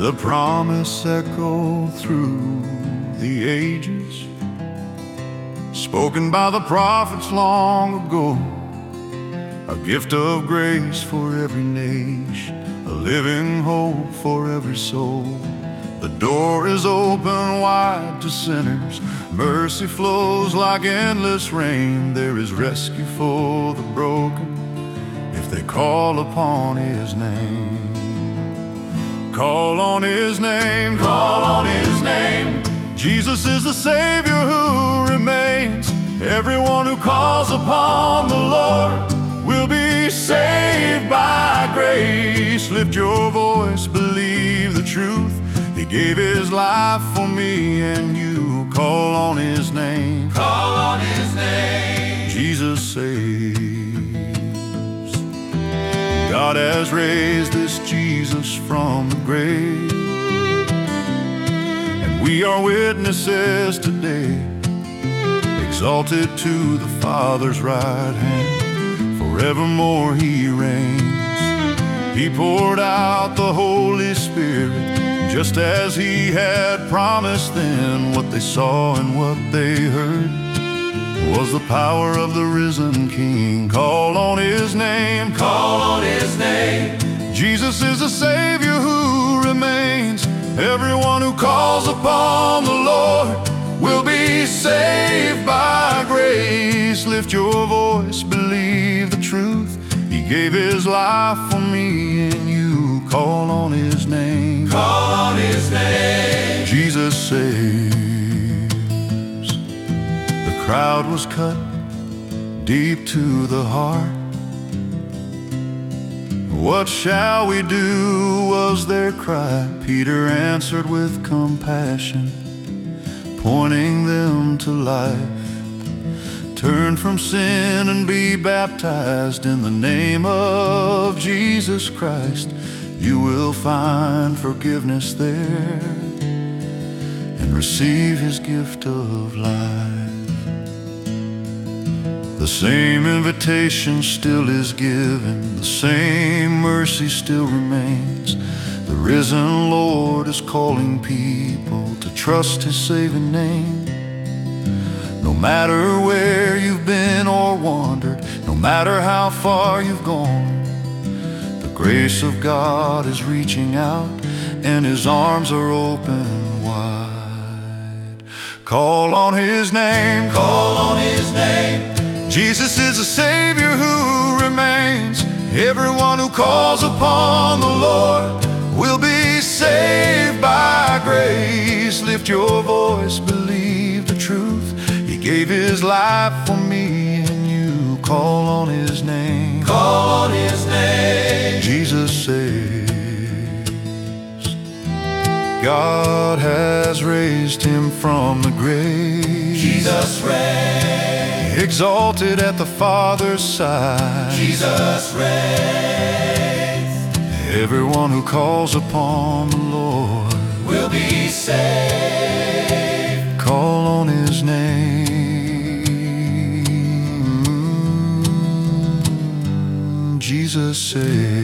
The promise echoed through the ages, spoken by the prophets long ago. A gift of grace for every nation, a living hope for every soul. The door is open wide to sinners, mercy flows like endless rain. There is rescue for the broken if they call upon His name. Call on His name, call on His name. Jesus is the Savior who remains. Everyone who calls upon the Lord will be saved by grace. Lift your voice, believe the truth. He gave His life for me and you. Call on His name, call on His name. Jesus saves. God has raised this Jesus from the grave, and we are witnesses today, exalted to the Father's right hand. Forevermore He reigns. He poured out the Holy Spirit just as He had promised then. What they saw and what they heard was the power of the risen King. Call on His name, call on His name. Jesus is the Savior who remains. Everyone who calls upon the Lord will be saved by grace. Lift your voice, believe the truth. He gave His life for me and you. Call on His name, call on His name. Jesus saves. The crowd was cut deep to the heart. What shall we do, was their cry. Peter answered with compassion, pointing them to life. Turn from sin and be baptized in the name of Jesus Christ. You will find forgiveness there and receive His gift of life. The same invitation still is given, the same mercy still remains. The risen Lord is calling people to trust His saving name. No matter where you've been or wandered, no matter how far you've gone, the grace of God is reaching out and His arms are open wide. Call on His name, call on His name. Jesus is the Savior who remains. Everyone who calls upon the Lord will be saved by grace. Lift your voice, believe the truth. He gave His life for me and you. Call on His name, call on His name. Jesus saves. God has raised Him from the grave. Jesus reigns. Exalted at the Father's side. Jesus reigns. Everyone who calls upon the Lord will be saved. Call on His name. Jesus saves.